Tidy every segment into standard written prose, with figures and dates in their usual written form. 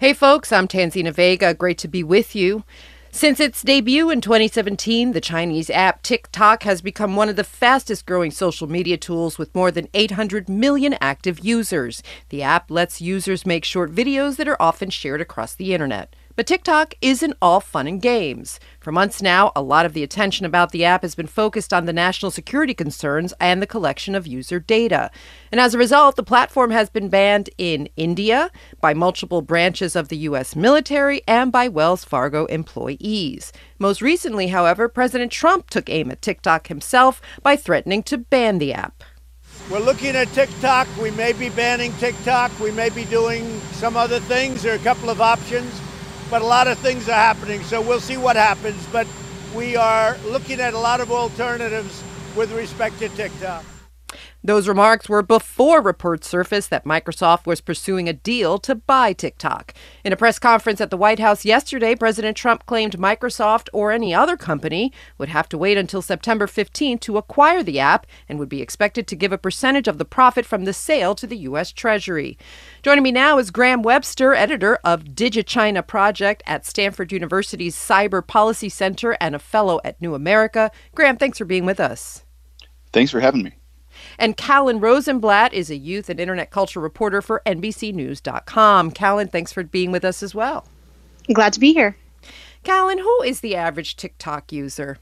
Hey folks, I'm Tanzina Vega. Great to be with you. Since its debut in 2017, the Chinese app TikTok has become one of the fastest growing social media tools with more than 800 million active users. The app lets users make short videos that are often shared across the internet. But TikTok isn't all fun and games. For months now, a lot of the attention about the app has been focused on the national security concerns and the collection of user data. And as a result, the platform has been banned in India by multiple branches of the U.S. military and by Wells Fargo employees. Most recently, however, President Trump took aim at TikTok himself by threatening to ban the app. We're looking at TikTok. We may be banning TikTok. We may be doing some other things. There are a couple of options. But a lot of things are happening, so we'll see what happens. But we are looking at a lot of alternatives with respect to TikTok. Those remarks were before reports surfaced that Microsoft was pursuing a deal to buy TikTok. In a press conference at the White House yesterday, President Trump claimed Microsoft or any other company would have to wait until September 15th to acquire the app and would be expected to give a percentage of the profit from the sale to the U.S. Treasury. Joining me now is Graham Webster, editor of DigiChina Project at Stanford University's Cyber Policy Center and a fellow at New America. Graham, thanks for being with us. Thanks for having me. And Callan Rosenblatt is a youth and internet culture reporter for NBCnews.com. Callan, thanks for being with us as well. Glad to be here. Callan, who is the average TikTok user?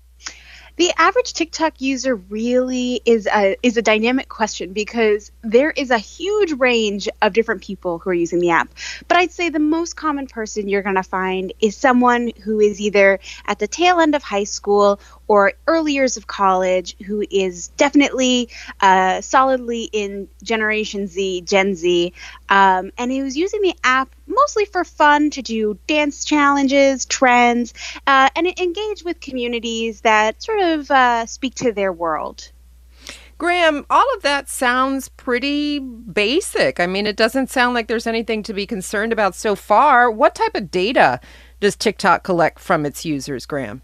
The average TikTok user really is a dynamic question because there is a huge range of different people who are using the app. But I'd say the most common person you're going to find is someone who is either at the tail end of high school or early years of college, who is definitely solidly in Generation Z, Gen Z, and who's using the app mostly for fun to do dance challenges, trends, and engage with communities that sort of speak to their world. Graham, all of that sounds pretty basic. I mean, it doesn't sound like there's anything to be concerned about so far. What type of data does TikTok collect from its users, Graham?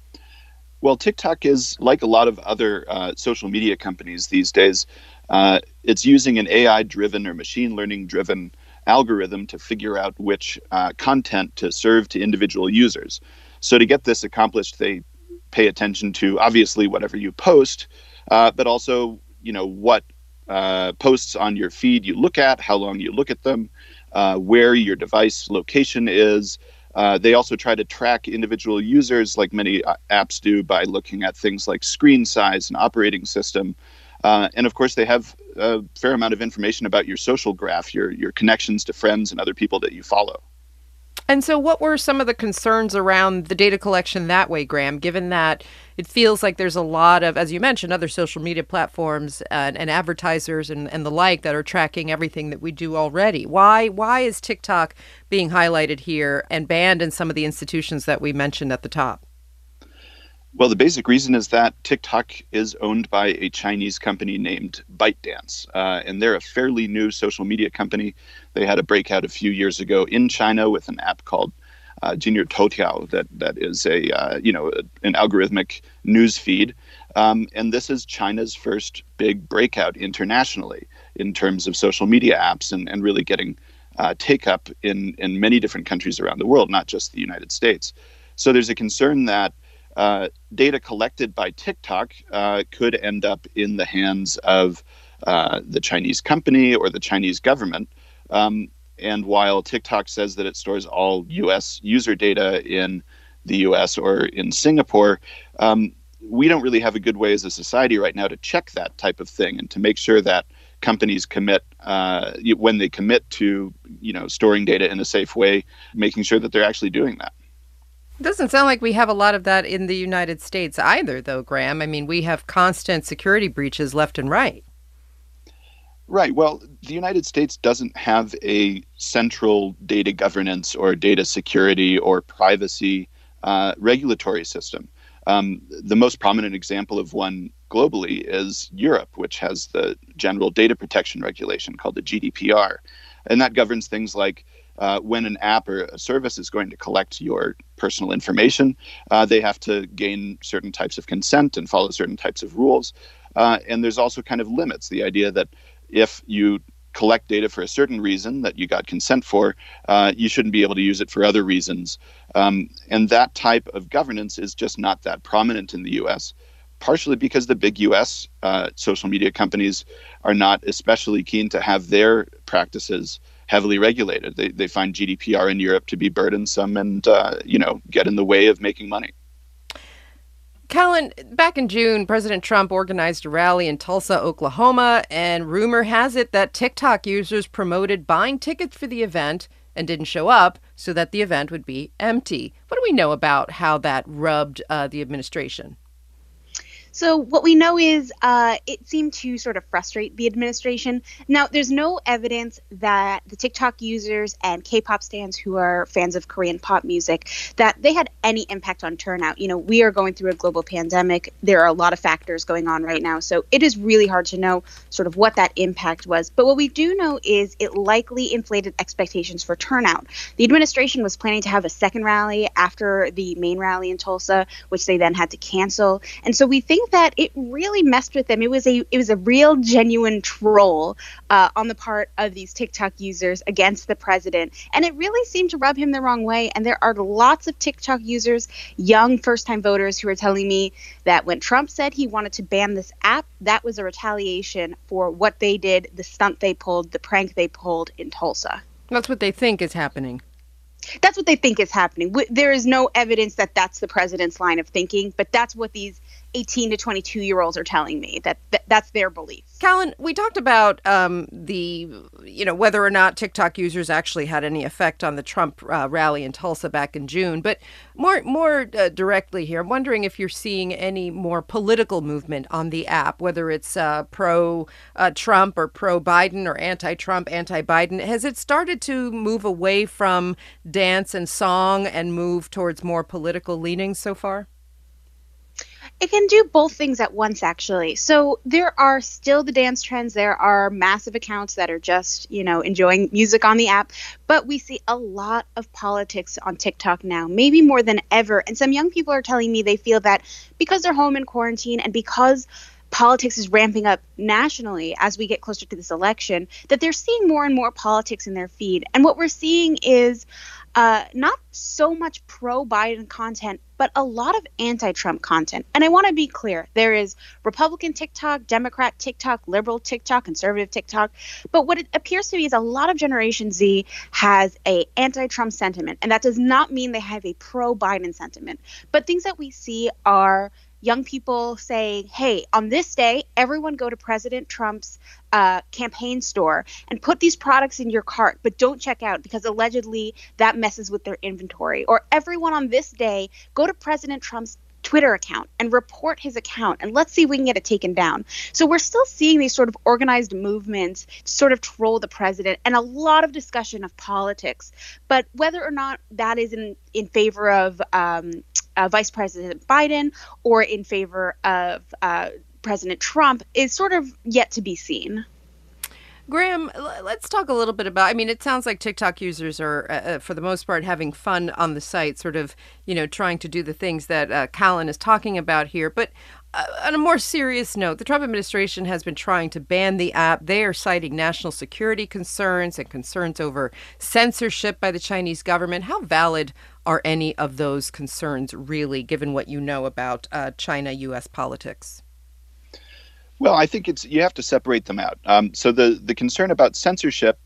Well, TikTok is like a lot of other social media companies these days. It's using an AI-driven or machine learning-driven algorithm to figure out which content to serve to individual users. So to get this accomplished, they pay attention to obviously whatever you post, but also, what posts on your feed you look at, how long you look at them, where your device location is. They also try to track individual users like many apps do by looking at things like screen size and operating system. And of course, they have a fair amount of information about your social graph, your connections to friends and other people that you follow. And so what were some of the concerns around the data collection that way, Graham, given that it feels like there's a lot of, as you mentioned, other social media platforms and advertisers and the like that are tracking everything that we do already? Why is TikTok being highlighted here and banned in some of the institutions that we mentioned at the top? Well, the basic reason is that TikTok is owned by a Chinese company named ByteDance, and they're a fairly new social media company. They had a breakout a few years ago in China with an app called Jinri Toutiao that is an algorithmic news feed. And this is China's first big breakout internationally in terms of social media apps and really getting take up in many different countries around the world, not just the United States. So there's a concern that data collected by TikTok could end up in the hands of the Chinese company or the Chinese government. And while TikTok says that it stores all U.S. user data in the U.S. or in Singapore, we don't really have a good way as a society right now to check that type of thing and to make sure that companies commit, when they commit to storing data in a safe way, making sure that they're actually doing that. It doesn't sound like we have a lot of that in the United States either, though, Graham. I mean, we have constant security breaches left and right. Right. Well, the United States doesn't have a central data governance or data security or privacy regulatory system. The most prominent example of one globally is Europe, which has the General Data Protection Regulation called the GDPR. And that governs things like when an app or a service is going to collect your personal information, they have to gain certain types of consent and follow certain types of rules. And there's also kind of limits. The idea that if you collect data for a certain reason that you got consent for, you shouldn't be able to use it for other reasons. And that type of governance is just not that prominent in the U.S., partially because the big U.S. Social media companies are not especially keen to have their practices heavily regulated. They find GDPR in Europe to be burdensome and, get in the way of making money. Callan, back in June, President Trump organized a rally in Tulsa, Oklahoma, and rumor has it that TikTok users promoted buying tickets for the event and didn't show up so that the event would be empty. What do we know about how that rubbed the administration? So what we know is it seemed to sort of frustrate the administration. Now, there's no evidence that the TikTok users and K-pop stans who are fans of Korean pop music, that they had any impact on turnout. We are going through a global pandemic. There are a lot of factors going on right now. So it is really hard to know sort of what that impact was. But what we do know is it likely inflated expectations for turnout. The administration was planning to have a second rally after the main rally in Tulsa, which they then had to cancel. And so we think that it really messed with them. It was a real genuine troll on the part of these TikTok users against the president, and it really seemed to rub him the wrong way. And there are lots of TikTok users, young first-time voters, who are telling me that when Trump said he wanted to ban this app, that was a retaliation for what they did, the stunt they pulled, the prank they pulled in Tulsa. That's what they think is happening. That's what they think is happening. There is no evidence that that's the president's line of thinking, but that's what these 18 to 22-year-olds are telling me, that's their belief. Callan, we talked about whether or not TikTok users actually had any effect on the Trump rally in Tulsa back in June. But more directly here, I'm wondering if you're seeing any more political movement on the app, whether it's pro-Trump or pro-Biden or anti-Trump, anti-Biden. Has it started to move away from dance and song and move towards more political leanings so far? It can do both things at once, actually. So there are still the dance trends. There are massive accounts that are just, enjoying music on the app. But we see a lot of politics on TikTok now, maybe more than ever. And some young people are telling me they feel that because they're home in quarantine and because politics is ramping up nationally as we get closer to this election, that they're seeing more and more politics in their feed. And what we're seeing is not so much pro-Biden content, but a lot of anti-Trump content. And I want to be clear, there is Republican TikTok, Democrat TikTok, liberal TikTok, conservative TikTok. But what it appears to me is a lot of Generation Z has a anti-Trump sentiment. And that does not mean they have a pro-Biden sentiment. But things that we see are young people saying, hey, on this day, everyone go to President Trump's campaign store and put these products in your cart, but don't check out because allegedly that messes with their inventory. Or everyone on this day, go to President Trump's Twitter account and report his account, and let's see if we can get it taken down. So we're still seeing these sort of organized movements to sort of troll the president and a lot of discussion of politics. But whether or not that is in favor of Vice President Biden or in favor of President Trump is sort of yet to be seen. Graham, let's talk a little bit about, it sounds like TikTok users are, for the most part, having fun on the site, sort of, trying to do the things that Callan is talking about here. But on a more serious note, the Trump administration has been trying to ban the app. They are citing national security concerns and concerns over censorship by the Chinese government. How valid are any of those concerns, really, given what you know about China-U.S. politics? Well, I think you have to separate them out. So the concern about censorship,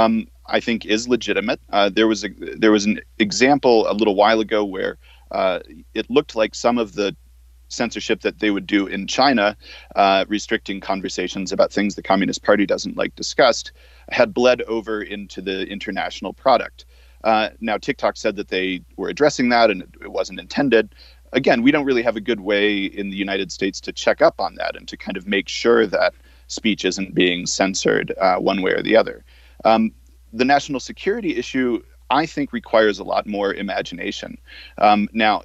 I think, is legitimate. There was an example a little while ago where it looked like some of the censorship that they would do in China, restricting conversations about things the Communist Party doesn't like discussed, had bled over into the international product. Now, TikTok said that they were addressing that and it wasn't intended. Again, we don't really have a good way in the United States to check up on that and to kind of make sure that speech isn't being censored one way or the other. The national security issue, I think, requires a lot more imagination. Now,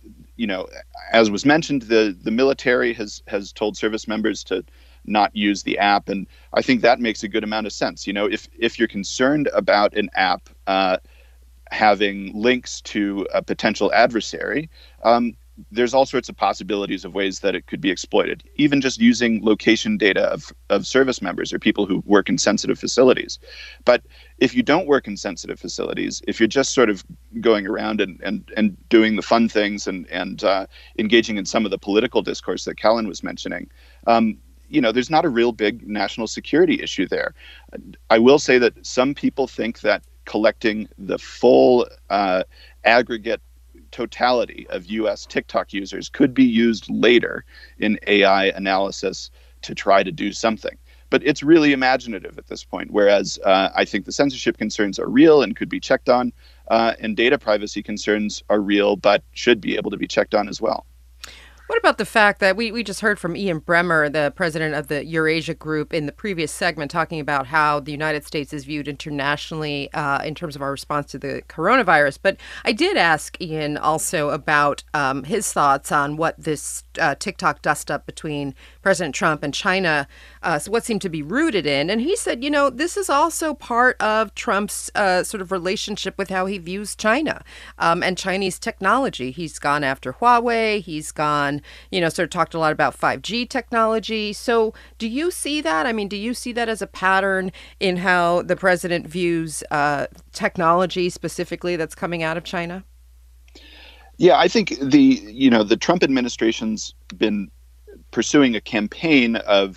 as was mentioned, the military has told service members to not use the app, and I think that makes a good amount of sense. If you're concerned about an app having links to a potential adversary, there's all sorts of possibilities of ways that it could be exploited, even just using location data of service members or people who work in sensitive facilities. But if you don't work in sensitive facilities, if you're just sort of going around and doing the fun things and engaging in some of the political discourse that Callan was mentioning, there's not a real big national security issue there. I will say that some people think that collecting the full aggregate totality of U.S. TikTok users could be used later in AI analysis to try to do something. But it's really imaginative at this point, whereas I think the censorship concerns are real and could be checked on, and data privacy concerns are real but should be able to be checked on as well. What about the fact that we just heard from Ian Bremmer, the president of the Eurasia Group, in the previous segment, talking about how the United States is viewed internationally in terms of our response to the coronavirus. But I did ask Ian also about his thoughts on what this TikTok dust-up between President Trump and China, what seemed to be rooted in. And he said, this is also part of Trump's sort of relationship with how he views China and Chinese technology. He's gone after Huawei. He's gone, sort of talked a lot about 5G technology. So do you see that? I mean, do you see that as a pattern in how the president views technology specifically that's coming out of China? Yeah, I think the Trump administration's been pursuing a campaign of,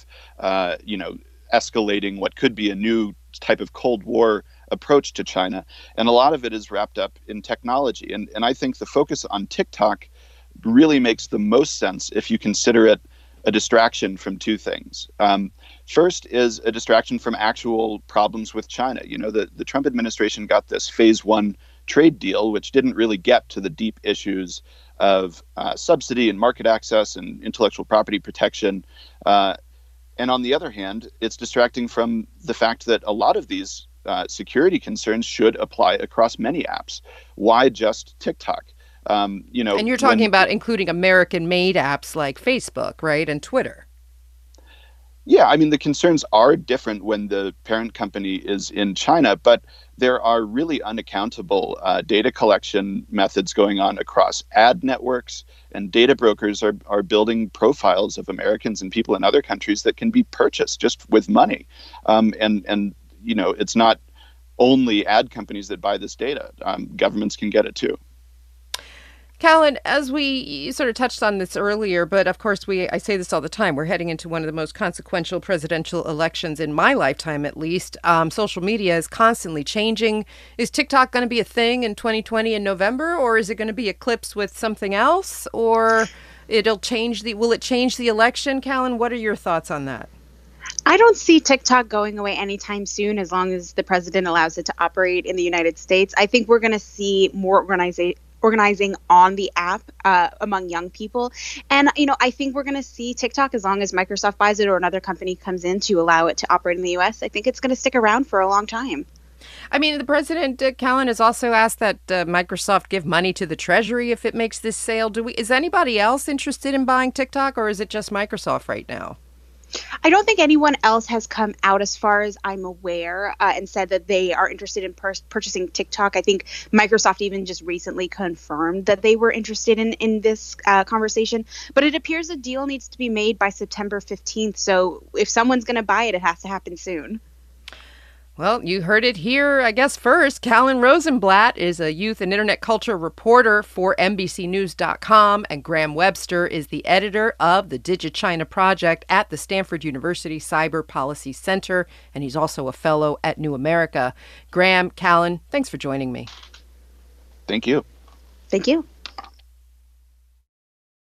escalating what could be a new type of Cold War approach to China. And a lot of it is wrapped up in technology. And I think the focus on TikTok really makes the most sense if you consider it a distraction from two things. First is a distraction from actual problems with China. The Trump administration got this phase one trade deal, which didn't really get to the deep issues of subsidy and market access and intellectual property protection. And on the other hand, it's distracting from the fact that a lot of these security concerns should apply across many apps. Why just TikTok? And you're talking about including American-made apps like Facebook, right, and Twitter. Yeah, I mean, the concerns are different when the parent company is in China, but there are really unaccountable data collection methods going on across ad networks, and data brokers are building profiles of Americans and people in other countries that can be purchased just with money. And it's not only ad companies that buy this data. Governments can get it too. Callan, as we sort of touched on this earlier, but of course I say this all the time, we're heading into one of the most consequential presidential elections in my lifetime, at least. Social media is constantly changing. Is TikTok going to be a thing in 2020 in November, or is it going to be eclipsed with something else, or will it change the election? Callan, what are your thoughts on that? I don't see TikTok going away anytime soon, as long as the president allows it to operate in the United States. I think we're going to see more organizing on the app among young people. And, I think we're going to see TikTok, as long as Microsoft buys it or another company comes in to allow it to operate in the U.S., I think it's going to stick around for a long time. I mean, the president, Callan, has also asked that Microsoft give money to the Treasury if it makes this sale. Is anybody else interested in buying TikTok, or is it just Microsoft right now? I don't think anyone else has come out, as far as I'm aware, and said that they are interested in purchasing TikTok. I think Microsoft even just recently confirmed that they were interested in this conversation. But it appears a deal needs to be made by September 15th. So if someone's going to buy it, it has to happen soon. Well, you heard it here, I guess, first. Callan Rosenblatt is a youth and internet culture reporter for NBCnews.com, and Graham Webster is the editor of the DigiChina Project at the Stanford University Cyber Policy Center, and he's also a fellow at New America. Graham, Callan, thanks for joining me. Thank you. Thank you.